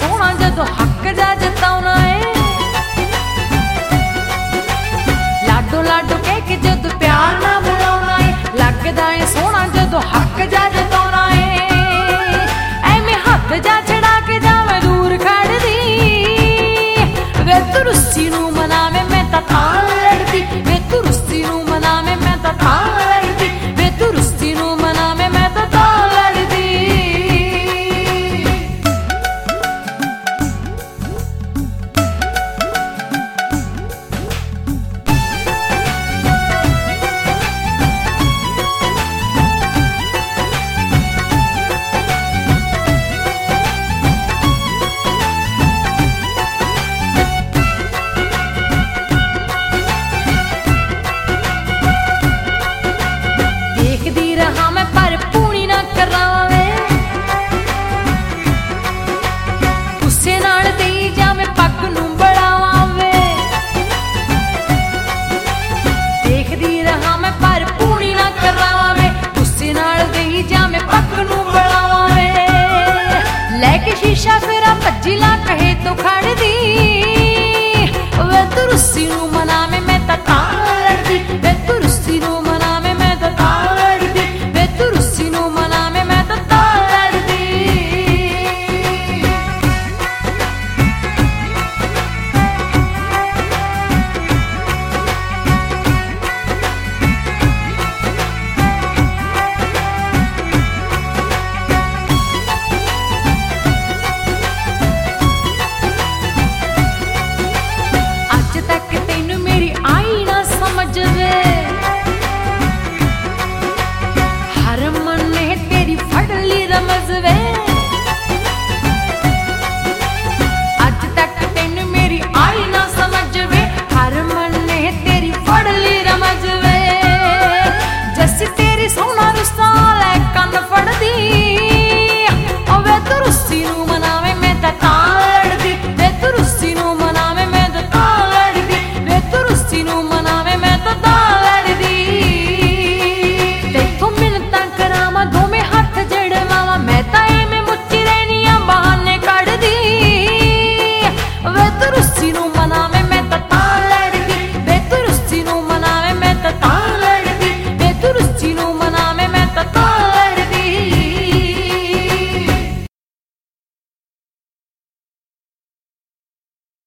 सोना जदों हक जा जताउणा है। लाडो लाडो कह के जदों प्यार ना बुलाउणा है, लगदा है सोना जदों हक जा जताउणा है। ऐवें हथ जा छड़ा के जावे दूर खड़दी, वे तू रुस्सी नूं मनावे मैं तां तां लड़दी, वे तू रुस्सी नूं मनावे मैं तां तां लड़दी, वे तू रुस्सी नूं मनावे मैं तां तां लड़दी। देखदी रहा मैं पर पूरी ना करावे, गुस्से नाल देई जावे पग नूं बढ़ावे। देखदी रहा मैं पर पूरी ना करावे, गुस्से नाल देई जावे पग नूं बढ़ावे। लैके शीशा फिरा भज्जी ला कहे तो खड़